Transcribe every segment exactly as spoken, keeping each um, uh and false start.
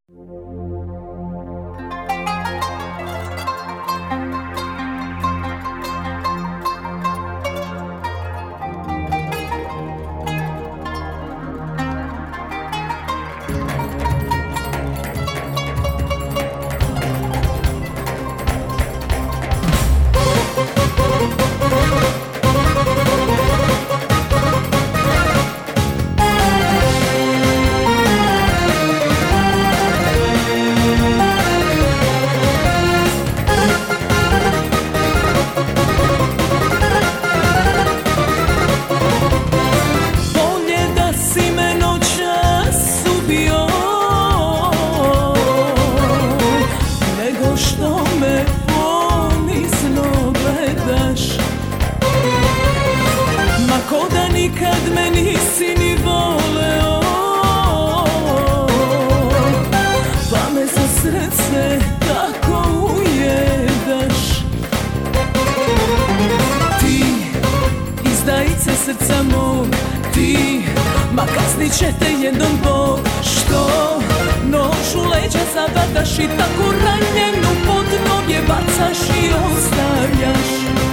Srca mog, ti, ma kaznit će te jednom Bog. Što nož u leđa zabadaš i tako ranjenu pod noge bacaš i ostavljaš.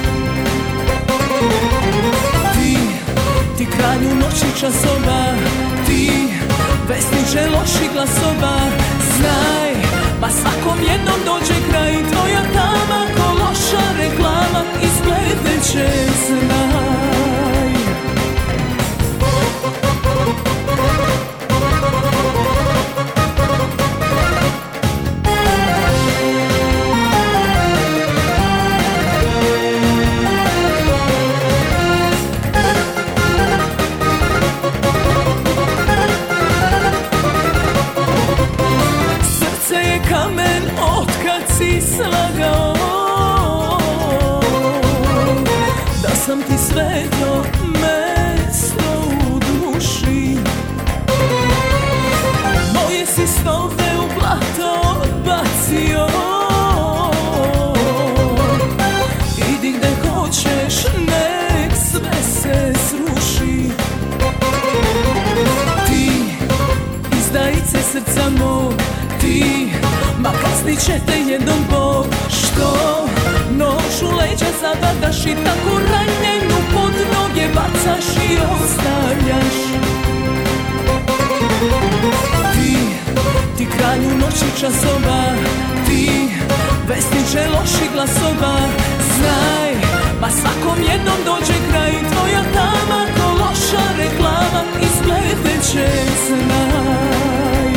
Ti, ti kralju noći časova, ti, vesniče loših glasova. Znaj, ma svakom jednom dođe kraj, tvoja tama ko loša reklama izgledeće, znaj. Kamen otkad si slagao da sam ti sveto mesto u duši. Moje si snove u blato bacio, idi gde hoćeš, nek sve se sruši. Ti, izdajice srca mog, ti, ma kaznit će te jednom Bog. Što nož u leđa zabadaš i tako ranjenu pod noge bacaš i ostavljaš. Ti, ti kralju noći časova, ti, vesniče loših glasova. Znaj, ma svakom jednom dođe kraj, tvoja tama ko loša reklama izgledeće, znaj.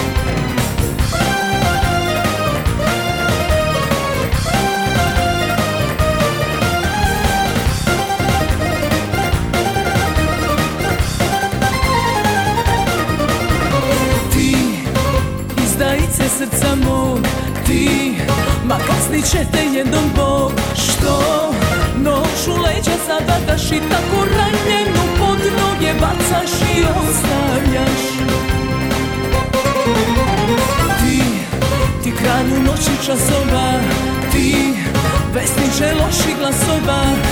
Srca mog, ti, ma kaznit će te jednom Bog. Što nož u leđa zabadaš i tako ranjenu pod noge bacaš i ostavljaš. Ti, ti kralju noći časova, ti, vesniče loših glasova.